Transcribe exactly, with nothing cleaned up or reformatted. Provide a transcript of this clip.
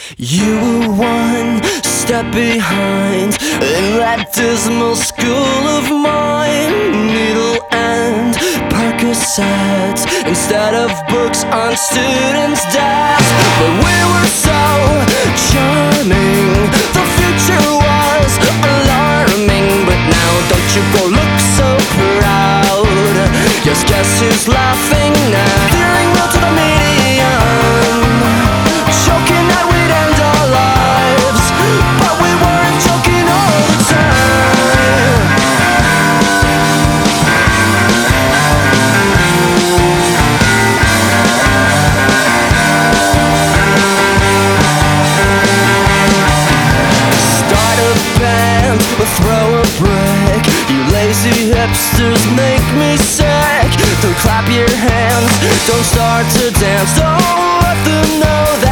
You were one step behind in that dismal school of mine. Needle and Percocets instead of books on students' desks. But we were so charming, the future was alarming. But now don't you go look so proud. Yes, guess who's laughing now? Feeling real to the medium, joking that we'd end our lives, but we weren't joking all the time. Start a band or throw a brick. You lazy hipsters make me sick. Don't clap your hands, don't start to dance. Don't let them know that